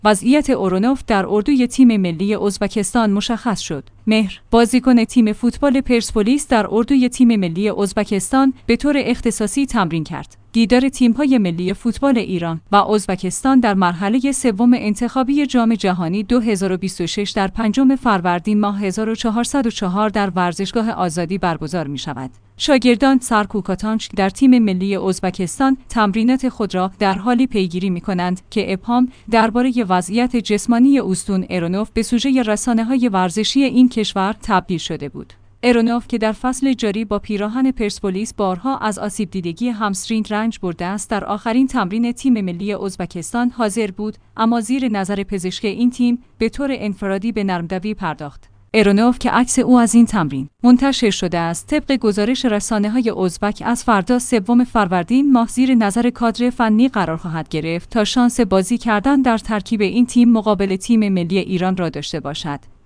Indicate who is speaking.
Speaker 1: وضعیت اورونوف در اردوی تیم ملی ازبکستان مشخص شد. مهر، بازیکن تیم فوتبال پرسپولیس در اردوی تیم ملی ازبکستان به طور اختصاصی تمرین کرد. دیدار تیم‌های ملی فوتبال ایران و ازبکستان در مرحله سوم انتخابی جام جهانی 2026 در 5 فروردین ماه 1404 در ورزشگاه آزادی برگزار می‌شود. شاگردان سرکوکاتانچ در تیم ملی ازبکستان تمرینات خود را در حالی پیگیری می‌کنند که ابهام درباره وضعیت جسمانی اوستون اورونوف به سوژه رسانه‌های ورزشی این کشور تبدیل شده بود. اورونوف که در فصل جاری با پیراهن پرسپولیس بارها از آسیب دیدگی همسترینگ رنج برده است، در آخرین تمرین تیم ملی ازبکستان حاضر بود، اما زیر نظر پزشک این تیم به طور انفرادی به نرم‌دوی پرداخت. اورونوف که عکس او از این تمرین منتشر شده است، طبق گزارش رسانه‌های ازبک از فردا 3 فروردین ماه زیر نظر کادر فنی قرار خواهد گرفت تا شانس بازی کردن در ترکیب این تیم مقابل تیم ملی ایران را داشته باشد.